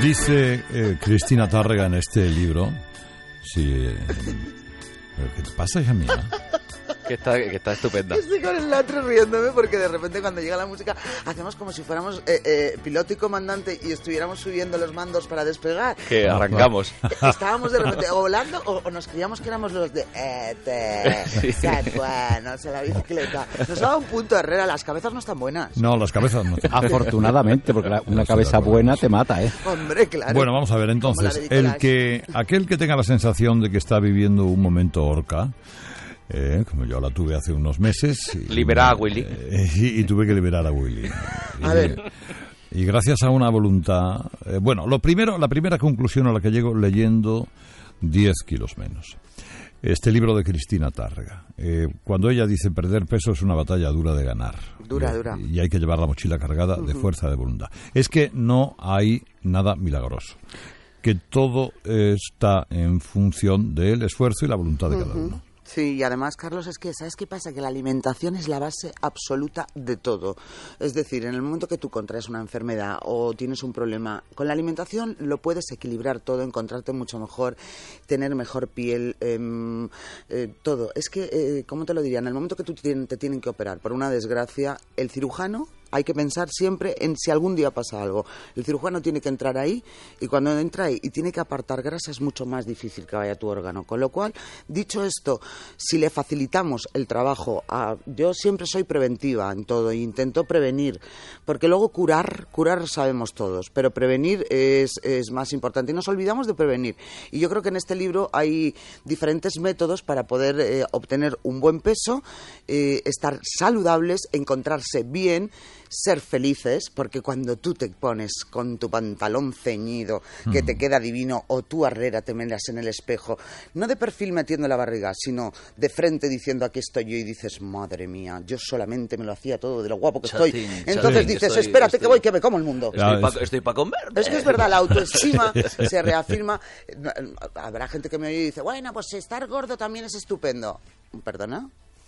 Dice Cristina Tárrega en este libro, ¿pero qué te pasa, hija mía? Que está estupenda. Estoy con el otro riéndome porque de repente cuando llega la música hacemos como si fuéramos piloto y comandante y estuviéramos subiendo los mandos para despegar. Que arrancamos. Estábamos de repente volando o nos creíamos que éramos los de Sí. qué bueno, la bicicleta. Nos ha dado un punto, Herrera, las cabezas no están buenas. No, las cabezas no. Afortunadamente, porque una cabeza buena te mata, ¿eh? Hombre, claro. Bueno, vamos a ver, entonces, aquel que tenga la sensación de que está viviendo un momento Orca, como yo la tuve hace unos meses. Liberar a Willy. Y tuve que liberar a Willy. A ver. Y gracias a una voluntad... la primera conclusión a la que llego leyendo 10 kilos menos. Este libro de Cristina Tárrega. Cuando ella dice perder peso es una batalla dura de ganar. Dura. Y hay que llevar la mochila cargada de fuerza de voluntad. Es que no hay nada milagroso. Que todo está en función del esfuerzo y la voluntad de cada uno. Sí, y además, Carlos, es que, ¿sabes qué pasa? Que la alimentación es la base absoluta de todo. Es decir, en el momento que tú contraes una enfermedad o tienes un problema, con la alimentación lo puedes equilibrar todo, encontrarte mucho mejor, tener mejor piel, todo. Es que, ¿cómo te lo diría? En el momento que te tienen que operar por una desgracia, el cirujano... Hay que pensar siempre en si algún día pasa algo. El cirujano tiene que entrar ahí y cuando entra ahí y tiene que apartar grasa es mucho más difícil que vaya a tu órgano. Con lo cual, dicho esto, si le facilitamos el trabajo yo siempre soy preventiva en todo e intento prevenir, porque luego curar sabemos todos, pero prevenir es más importante y nos olvidamos de prevenir. Y yo creo que en este libro hay diferentes métodos para poder obtener un buen peso, estar saludables, encontrarse bien, ser felices, porque cuando tú te pones con tu pantalón ceñido, que te queda divino, o tú, Herrera, te miras en el espejo, no de perfil metiendo la barriga, sino de frente diciendo aquí estoy yo y dices, madre mía, yo solamente me lo hacía todo de lo guapo que estoy. Entonces dices, espérate que voy, que me como el mundo. Estoy para comer. Es que es verdad, la autoestima se reafirma. Habrá gente que me oye y dice, bueno, pues estar gordo también es estupendo. ¿Perdona?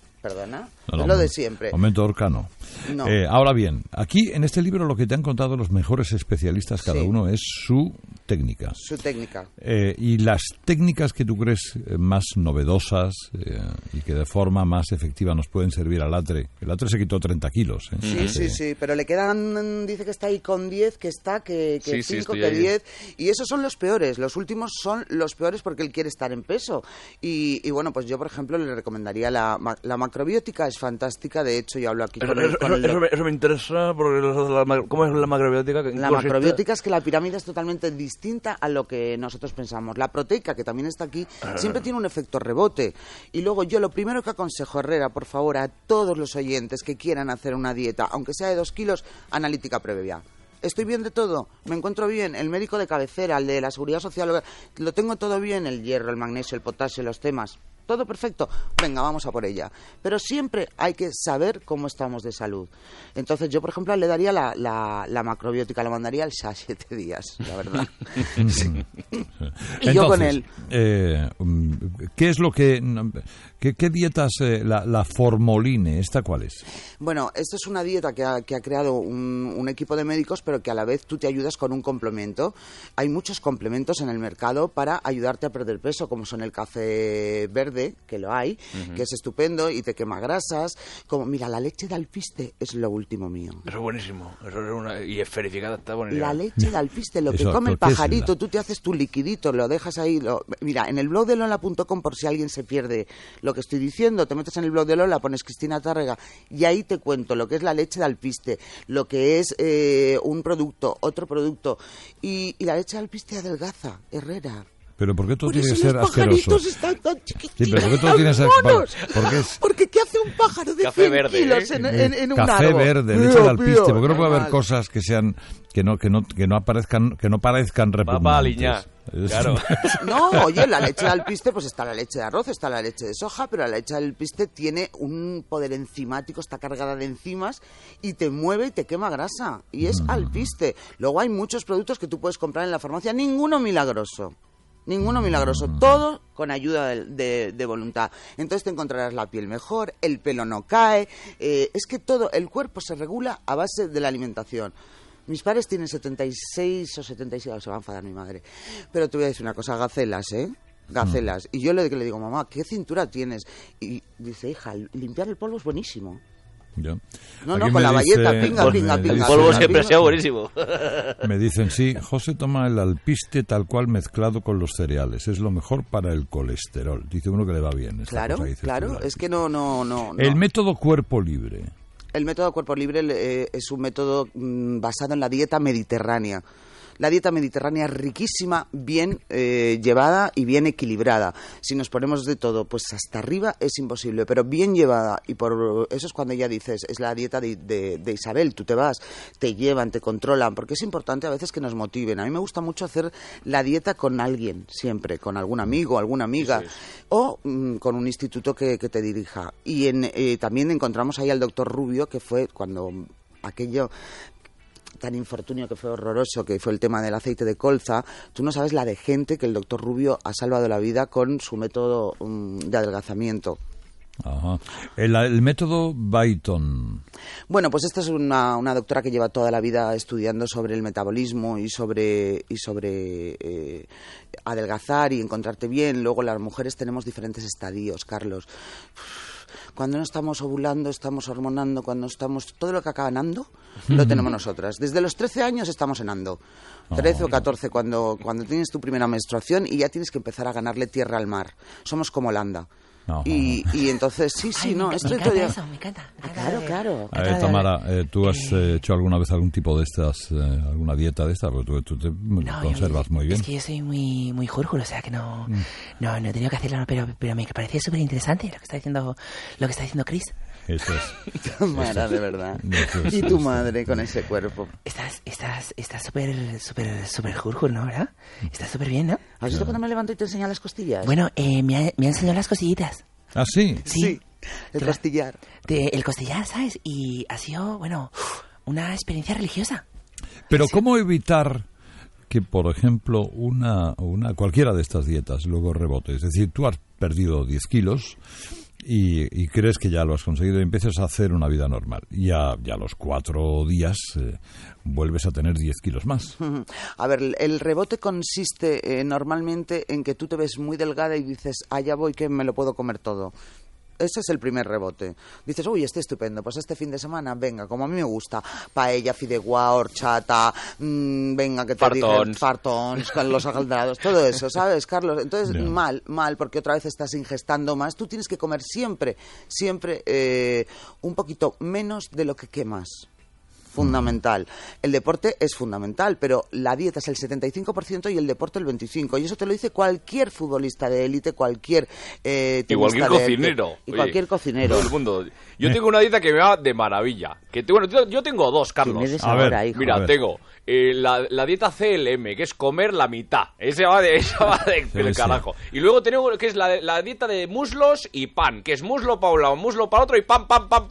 No, es lo de siempre. Momento Orcano. No. Ahora bien, aquí en este libro lo que te han contado los mejores especialistas, cada uno, es su técnica. Su técnica. Y las técnicas que tú crees más novedosas y que de forma más efectiva nos pueden servir al Latre. El Latre se quitó 30 kilos. Sí, pero le quedan, dice que está ahí con 10, que 5, que 10. Y esos son los peores. Los últimos son los peores porque él quiere estar en peso. Y bueno, pues yo, por ejemplo, le recomendaría la macrobiótica, es fantástica. De hecho, yo hablo aquí con eso me interesa, porque ¿cómo es la macrobiótica? La macrobiótica es que la pirámide es totalmente distinta a lo que nosotros pensamos. La proteica, que también está aquí, siempre tiene un efecto rebote. Y luego yo lo primero que aconsejo, Herrera, por favor, a todos los oyentes que quieran hacer una dieta, aunque sea de 2 kilos, analítica previa. ¿Estoy bien de todo? ¿Me encuentro bien? El médico de cabecera, el de la seguridad social, ¿lo tengo todo bien? El hierro, el magnesio, el potasio, los temas... ¿Todo perfecto? Venga, vamos a por ella. Pero siempre hay que saber cómo estamos de salud. Entonces, yo, por ejemplo, le daría la macrobiótica, la mandaría al 7 días, la verdad. Sí. Y entonces, yo con él. ¿Qué es lo que... ¿Qué dietas, la Formoline, esta cuál es? Bueno, esta es una dieta que ha creado un equipo de médicos, pero que a la vez tú te ayudas con un complemento. Hay muchos complementos en el mercado para ayudarte a perder peso, como son el café verde, que lo hay, que es estupendo y te quema grasas. Como, mira, la leche de alpiste es lo último mío. Eso es buenísimo. Y esferificada está buenísimo. La leche de alpiste, lo que come el pajarito, tú te haces tu liquidito, lo dejas ahí. Mira, en el blog de Lola.com, por si alguien se pierde lo que estoy diciendo, te metes en el blog de Lola, pones Cristina Tárrega y ahí te cuento lo que es la leche de alpiste, lo que es un producto, otro producto. Y la leche de alpiste adelgaza, Herrera. Pero ¿por qué todo tiene que ser asqueroso? Los pajaritos están tan chiquititos. Sí, pero ¿por qué todo tiene que ser... Porque ¿qué hace un pájaro de 100 kilos en un árbol? Café verde, leche de alpiste. ¿Por qué no puede haber cosas que sean que no parezcan repugnantes? Claro. No, oye, la leche de alpiste, pues está la leche de arroz, está la leche de soja, pero la leche de alpiste tiene un poder enzimático, está cargada de enzimas y te mueve y te quema grasa. Y es alpiste. Luego hay muchos productos que tú puedes comprar en la farmacia, ninguno milagroso, todo con ayuda de voluntad. Entonces te encontrarás la piel mejor, el pelo no cae, es que todo, el cuerpo se regula a base de la alimentación. Mis padres tienen 76 o 77, se va a enfadar mi madre. Pero te voy a decir una cosa, gacelas, ¿eh? Gacelas. Y yo le digo, mamá, ¿qué cintura tienes? Y dice, hija, limpiar el polvo es buenísimo. Ya. No, Aquí con la bayeta, pinga. El polvo siempre ha sido buenísimo. Me dicen, sí, José toma el alpiste tal cual mezclado con los cereales. Es lo mejor para el colesterol. Dice uno que le va bien. Claro, es que no. El método cuerpo libre. El método cuerpo libre es un método basado en la dieta mediterránea. La dieta mediterránea es riquísima, bien llevada y bien equilibrada. Si nos ponemos de todo, pues hasta arriba es imposible, pero bien llevada. Y por eso es cuando ella dices, es la dieta de Isabel. Tú te vas, te llevan, te controlan, porque es importante a veces que nos motiven. A mí me gusta mucho hacer la dieta con alguien, siempre, con algún amigo, alguna amiga, sí. O con un instituto que te dirija. Y también encontramos ahí al doctor Rubio, que fue cuando aquello... tan infortunio que fue horroroso, que fue el tema del aceite de colza. Tú no sabes la de gente que el doctor Rubio ha salvado la vida con su método de adelgazamiento. Ajá. El método Byton. Bueno, pues esta es una doctora que lleva toda la vida estudiando sobre el metabolismo y sobre adelgazar y encontrarte bien. Luego las mujeres tenemos diferentes estadios, Carlos. Cuando no estamos ovulando, estamos hormonando, cuando estamos... Todo lo que acaba en ando, lo tenemos nosotras. Desde los 13 años estamos en ando. 13 o 14, cuando tienes tu primera menstruación y ya tienes que empezar a ganarle tierra al mar. Somos como Holanda. Y entonces, sí, no, esto me encanta eso, me encanta. Claro. A ver, Tamara, ¿tú has hecho alguna vez algún tipo de estas, alguna dieta de estas? Porque tú te conservas muy bien. Es que yo soy muy júrjuro, o sea que no he tenido que hacerlo, pero me parecía súper interesante lo que está diciendo Chris. Eso es. Tamara, de verdad. Y tu madre con ese cuerpo. Estás súper júrjuro, ¿no? ¿Verdad? Estás súper bien, ¿no? ¿Has visto cuando me levanto y te enseño las costillas? Bueno, me ha enseñado las costillitas. ¿Ah, sí? Sí. El costillar. El costillar, ¿sabes? Y ha sido, una experiencia religiosa. Pero ¿cómo evitar que, por ejemplo, cualquiera de estas dietas luego rebote? Es decir, tú has perdido 10 kilos... Y crees que ya lo has conseguido y empiezas a hacer una vida normal. Y ya a los 4 días vuelves a tener 10 kilos más. A ver, el rebote consiste normalmente en que tú te ves muy delgada y dices, allá voy que me lo puedo comer todo. Ese es el primer rebote. Dices, uy, estupendo, pues este fin de semana, venga, como a mí me gusta, paella, fideuá, horchata, venga, que te digan fartons, con los agaldrados, todo eso, ¿sabes, Carlos? Entonces, mal, porque otra vez estás ingestando más. Tú tienes que comer siempre un poquito menos de lo que quemas. Fundamental. El deporte es fundamental, pero la dieta es el 75% y el deporte el 25%. Y eso te lo dice cualquier futbolista de élite, cualquier y cualquier cocinero. Cualquier cocinero. Todo el mundo. Yo tengo una dieta que me va de maravilla. Yo tengo dos, Carlos. A ver, hijo? Mira, tengo la dieta CLM, que es comer la mitad. Esa va del carajo. Y luego tengo que es la dieta de muslos y pan, que es muslo para un lado, muslo para otro y pam.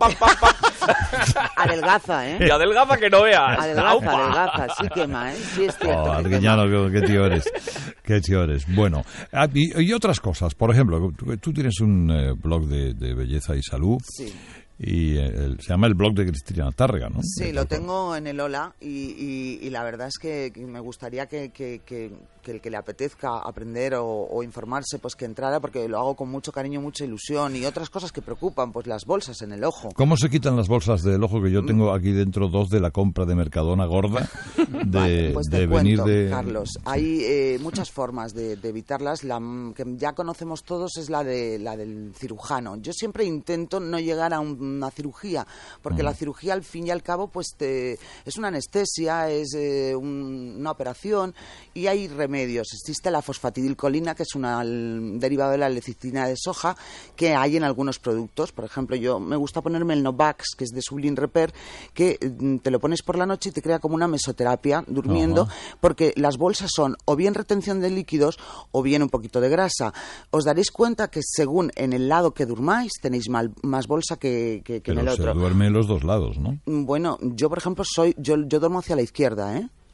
Adelgaza, ¿eh? Y adelgaza que no veas. Adelgaza, sí quema, ¿eh? Sí es cierto. Arguiñano, qué tío eres. Bueno, y otras cosas. Por ejemplo, tú tienes un blog de belleza y salud. Sí. Y se llama el blog de Cristina Tárrega, ¿no? Sí, lo tengo en el Hola y la verdad es que me gustaría que el que le apetezca aprender o informarse, pues que entrara, porque lo hago con mucho cariño, mucha ilusión. Y otras cosas que preocupan, pues las bolsas en el ojo. ¿Cómo se quitan las bolsas del ojo? Que yo tengo aquí dentro 2 de la compra de Mercadona gorda. Pues te cuento, Carlos. Hay muchas formas de evitarlas. La que ya conocemos todos es la del cirujano. Yo siempre intento no llegar a una cirugía, porque la cirugía al fin y al cabo pues es una anestesia, es una operación y hay remedios. Existe la fosfatidilcolina, que es una derivado de la lecitina de soja que hay en algunos productos. Por ejemplo, yo me gusta ponerme el Novax, que es de Sublin Repair, que te lo pones por la noche y te crea como una mesoterapia durmiendo, porque las bolsas son o bien retención de líquidos o bien un poquito de grasa. Os daréis cuenta que según en el lado que durmáis tenéis más bolsa que en el otro. Pero se duerme en los dos lados, ¿no? Bueno, yo por ejemplo yo duermo hacia la izquierda, ¿eh?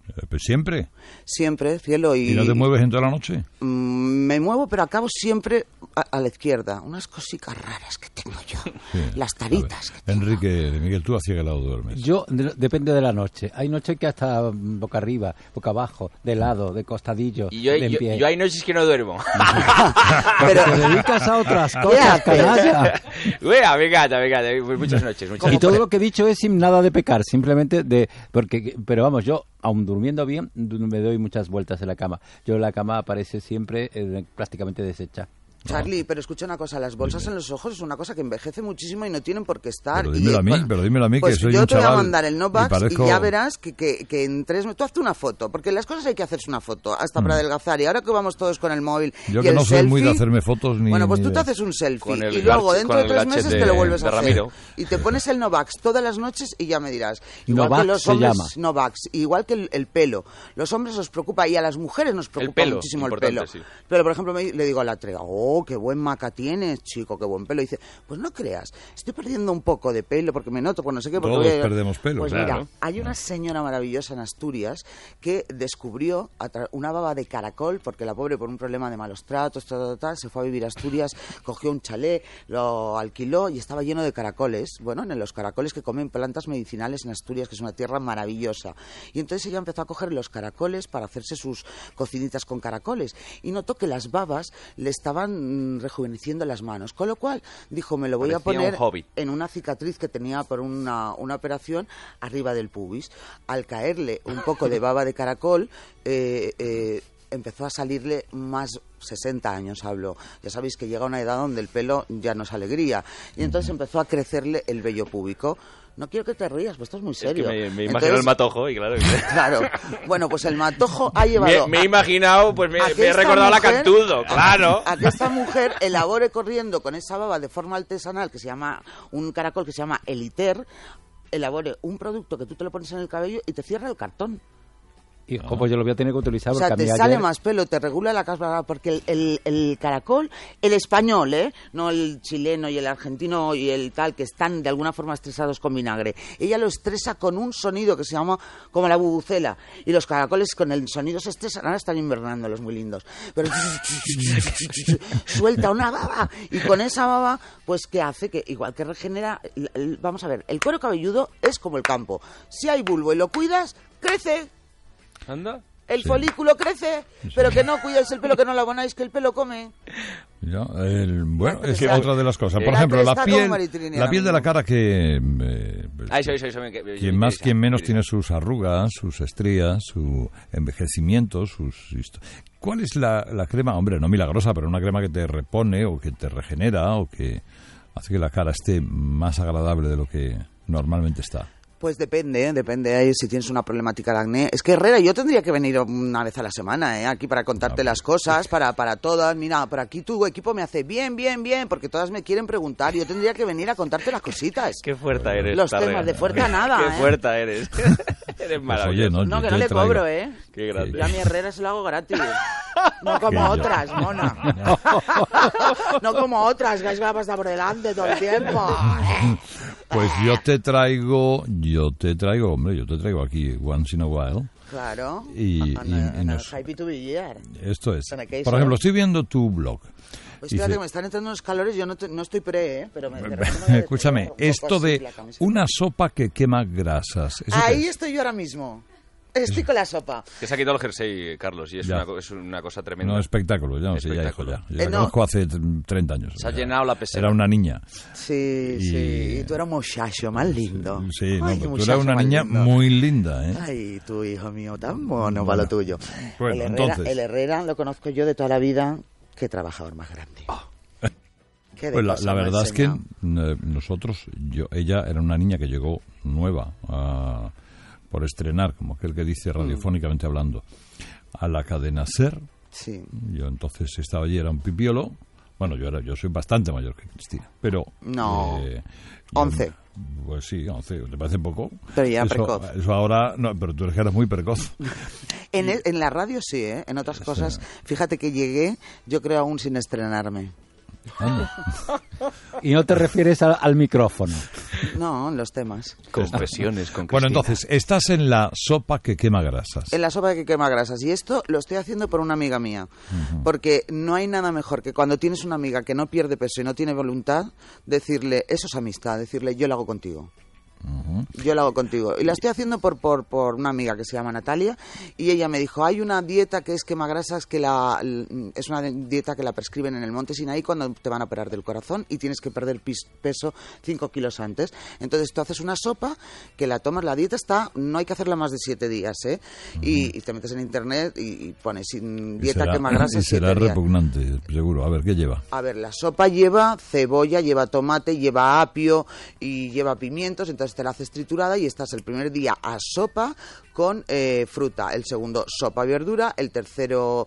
Pues siempre. Siempre, cielo. ¿Y no te mueves en toda la noche? Me muevo, pero acabo siempre a la izquierda. Unas cositas raras que tengo yo. Sí. Las taritas que tengo. Enrique, Miguel, ¿tú hacia qué lado duermes? Yo, depende de la noche. Hay noches que hasta boca arriba, boca abajo, de lado, de costadillo, Y yo de en pie. hay noches que no duermo. Pero te dedicas a otras cosas, canalla. Venga, me encanta. Muchas noches. Y todo lo que he dicho es sin nada de pecar, simplemente pero vamos, yo, aun durmiendo bien, me doy muchas vueltas en la cama. Yo la cama aparece siempre prácticamente deshecha. Charlie, pero escucha una cosa, las bolsas en los ojos es una cosa que envejece muchísimo y no tienen por qué estar. Pero dímelo a mí, pues que soy yo un te voy a chaval mandar el Novax parezco... y ya verás que en 3 meses... Tú hazte una foto, porque las cosas hay que hacerse una foto, hasta para adelgazar. Y ahora que vamos todos con el móvil Yo y que el no soy selfie, muy de hacerme fotos ni... Bueno, pues tú ni te haces un selfie Con el y luego gadget- dentro con de el 3 gadget meses de- te lo vuelves a de hacer. Ramiro. Y te pones el Novax todas las noches y ya me dirás. Igual Novax que los se hombres, llama. Novax, igual que el pelo. Los hombres os preocupa y a las mujeres nos preocupa pelo, muchísimo el importante, pelo. sí. Pero, por ejemplo, le digo a la trega, oh, qué buen maca tienes, chico, qué buen pelo. Y dice, pues no creas, estoy perdiendo un poco de pelo porque me noto, pues no sé qué. Porque Todos voy a- perdemos pelo, Pues claro. mira, hay una señora maravillosa en Asturias que descubrió una baba de caracol, porque la pobre, por un problema de malos tratos, se fue a vivir a Asturias, cogió un chalet, lo alquiló y estaba lleno de caracoles. Bueno, en los caracoles que comen plantas medicinales en Asturias, que es una tierra maravillosa. Y entonces ella empezó a coger los caracoles para hacerse sus cocinitas con caracoles. Y notó que las babas le estaban rejuveneciendo las manos. Con lo cual dijo, me lo voy a Parecía un poner hobby. en una cicatriz que tenía por una operación arriba del pubis. Al caerle un poco de baba de caracol, empezó a salirle más 60 años, hablo. Ya sabéis que llega una edad donde el pelo ya no es alegría. Y entonces empezó a crecerle el vello púbico. No quiero que te rías, pues esto es muy serio. Es que me imagino Entonces, el matojo y claro... Claro. Bueno, pues el matojo ha llevado... Me he imaginado, pues me he esta recordado la mujer- Cantudo, claro. A que esta mujer elabore corriendo con esa baba de forma artesanal, que se llama un caracol que se llama Eliter, elabore un producto que tú te lo pones en el cabello y te cierra el cartón. Y pues yo lo voy a tener que utilizar O sea, porque a te mí sale ayer... más pelo, te regula la caspa, porque el caracol, el español, no el chileno y el argentino y el tal, que están de alguna forma estresados con vinagre. Ella lo estresa con un sonido que se llama como la bubucela. Y los caracoles con el sonido se estresan, ahora están invernando los muy lindos. Pero suelta una baba. Y con esa baba, pues, ¿qué hace? Que igual que regenera... Vamos a ver, el cuero cabelludo es como el campo. Si hay bulbo y lo cuidas, crece. Anda. El folículo crece, pero que no cuidáis el pelo, que no lo abonáis, que el pelo come. Ya, bueno, es sea, otra de las cosas. Por la ejemplo, cresta como la Maritrini piel de la cara que... Eso quien más, quien menos tiene sus arrugas, sus estrías, su envejecimiento, ¿Cuál es la crema? Hombre, no milagrosa, pero una crema que te repone o que te regenera o que hace que la cara esté más agradable de lo que normalmente está. Pues depende ahí si tienes una problemática de acné. Es que Herrera, yo tendría que venir una vez a la semana, aquí para contarte las cosas, para todas. Mira, por aquí tu equipo me hace bien, porque todas me quieren preguntar. Yo tendría que venir a contarte las cositas. Qué fuerte eres, Los Tárrega. temas de fuerte a nada, Qué fuerte eres. Eres maravilloso. No, que no le cobro, ¿eh? Qué grande. Yo a mi Herrera se lo hago gratis. No como otras, mona. No como otras, que es que la pasta por delante todo el tiempo. Pues yo te traigo aquí Once in a While. Claro. Y nos... Happy to be here. Esto es. Con aquello. Por ejemplo, estoy viendo tu blog. Pues espérate, que me están entrando unos calores, yo no estoy pero Escúchame, esto de una sopa que quema grasas. ¿eso ahí qué es? estoy yo ahora mismo. Estoy con la sopa. Que se ha quitado el jersey, Carlos, y es una cosa tremenda. No, espectáculo, ya no sé, ya hijo, ya. Yo la conozco hace 30 años. Se ha llenado la pecera. Era una niña. Sí. Y tú eras un muchacho más lindo. Sí, ay, tú eras una niña muy linda, ¿eh? Ay, tu hijo mío, tan mono para lo tuyo. Bueno, el Herrera lo conozco yo de toda la vida. Qué trabajador más grande. Pues la verdad es que nosotros, ella era una niña que llegó nueva por estrenar, como aquel que dice radiofónicamente hablando, a la cadena SER. Sí. Yo entonces estaba allí, era un pipiolo. Bueno, yo soy bastante mayor que Cristina, pero... No, 11. Pues sí, 11, ¿te parece poco? Pero ya precoz. Eso ahora, no, pero tú eres muy precoz. En la radio sí, ¿eh? En otras cosas, fíjate que llegué, yo creo aún sin estrenarme. Y no te refieres al micrófono. No, los temas. Confesiones con Bueno, Cristina. entonces, estás en la sopa que quema grasas. En la sopa que quema grasas. Y esto lo estoy haciendo por una amiga mía. Porque no hay nada mejor que cuando tienes una amiga que no pierde peso y no tiene voluntad, decirle, eso es amistad, decirle, yo lo hago contigo. Yo lo hago contigo. Y la estoy haciendo por una amiga que se llama Natalia, y ella me dijo, hay una dieta que es quemagrasas que es una dieta que la prescriben en el Monte Sinaí cuando te van a operar del corazón y tienes que perder peso 5 kilos antes. Entonces tú haces una sopa que la tomas, la dieta no hay que hacerla más de 7 días, ¿eh? Y te metes en internet y pones dieta quemagrasas. Y será 7 días. repugnante, seguro. A ver, ¿qué lleva? A ver, la sopa lleva cebolla, lleva tomate, lleva apio y lleva pimientos, entonces te la haces triturada y estás el primer día a sopa con fruta, el segundo sopa y verdura, el tercero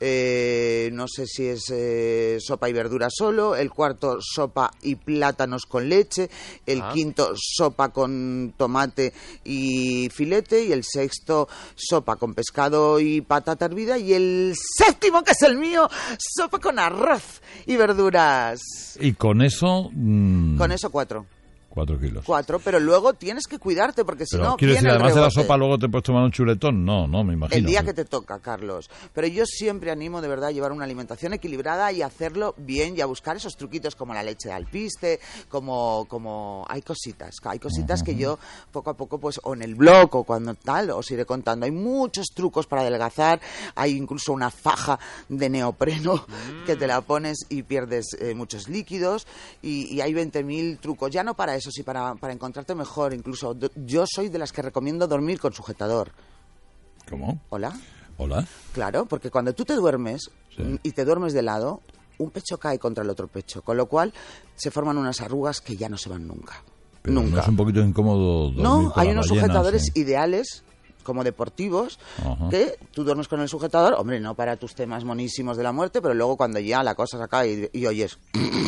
no sé si es sopa y verdura solo, el cuarto sopa y plátanos con leche, el quinto sopa con tomate y filete, y el sexto sopa con pescado y patata hervida, y el séptimo, que es el mío, sopa con arroz y verduras. Y con eso... Con eso 4. 4 kilos. 4, pero luego tienes que cuidarte porque si Pero no quiero decir, viene el además de la rebote. sopa, luego te puedes tomar un chuletón. No, me imagino. El día que te toca, Carlos. Pero yo siempre animo de verdad a llevar una alimentación equilibrada y hacerlo bien, y a buscar esos truquitos como la leche de alpiste, como hay cositas que yo poco a poco, pues, o en el blog o cuando tal, os iré contando. Hay muchos trucos para adelgazar, hay incluso una faja de neopreno que te la pones y pierdes muchos líquidos, y hay 20.000 trucos, ya no para eso, sí para encontrarte mejor. Incluso yo soy de las que recomiendo dormir con sujetador. ¿Cómo? ¿Hola? ¿Hola? Claro, porque cuando tú te duermes y te duermes de lado, un pecho cae contra el otro pecho, con lo cual se forman unas arrugas que ya no se van nunca. Pero nunca. ¿no es un poquito incómodo dormir No, con hay la unos ballena, sujetadores sí? ideales, como deportivos, que tú duermes con el sujetador, hombre, no para tus temas monísimos de la muerte, pero luego cuando ya la cosa se acaba y oyes...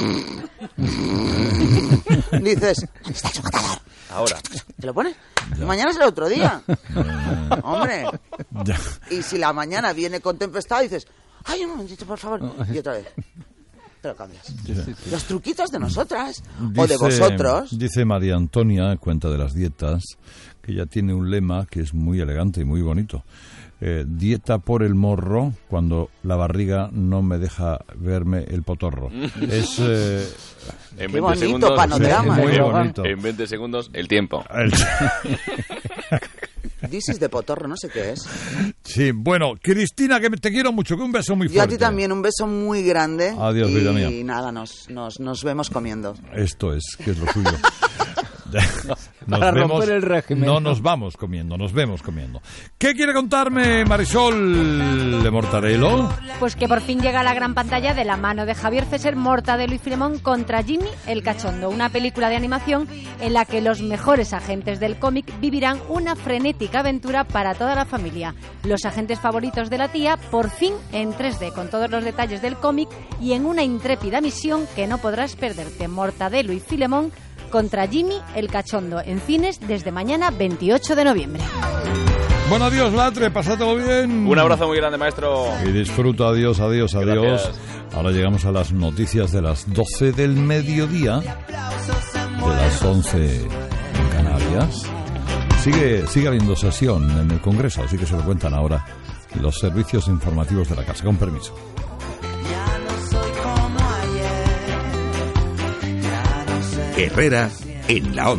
dices, ¿dónde está el sujetador? Ahora. ¿Te lo pones? Y mañana será otro día. Hombre. Ya. Y si la mañana viene con tempestad, dices, ay, un momentito, por favor. Y otra vez. Te lo cambias. Los truquitos de nosotras o de vosotros. Dice María Antonia, cuenta de las dietas, que ya tiene un lema que es muy elegante y muy bonito. Dieta por el morro cuando la barriga no me deja verme el potorro. Es... En Qué 20 bonito segundos, panorama. muy bonito. En 20 segundos, el tiempo. Dices de potorro, no sé qué es. Sí, bueno, Cristina, que te quiero mucho, que un beso muy fuerte. Yo a ti también, un beso muy grande. Adiós, vida mía. Y nada, nos vemos comiendo. Esto es, que es lo suyo. Para romper el régimen. No nos vamos comiendo, nos vemos comiendo. ¿Qué quiere contarme Marisol de Mortadelo? Pues que por fin llega a la gran pantalla de la mano de Javier César, Mortadelo y Filemón contra Jimmy el Cachondo, una película de animación en la que los mejores agentes del cómic vivirán una frenética aventura para toda la familia. Los agentes favoritos de la tía, por fin en 3D, con todos los detalles del cómic y en una intrépida misión que no podrás perderte. Mortadelo y Filemón contra Jimmy el Cachondo, en cines desde mañana 28 de noviembre. Bueno, adiós, Latre, pásatelo bien. Un abrazo muy grande, maestro. Y disfruta, adiós, adiós, adiós. Gracias. Ahora llegamos a las noticias de las 12 del mediodía, de las 11 en Canarias. Sigue habiendo sesión en el Congreso, así que se lo cuentan ahora los servicios informativos de la casa. Con permiso. Herrera en la Onda.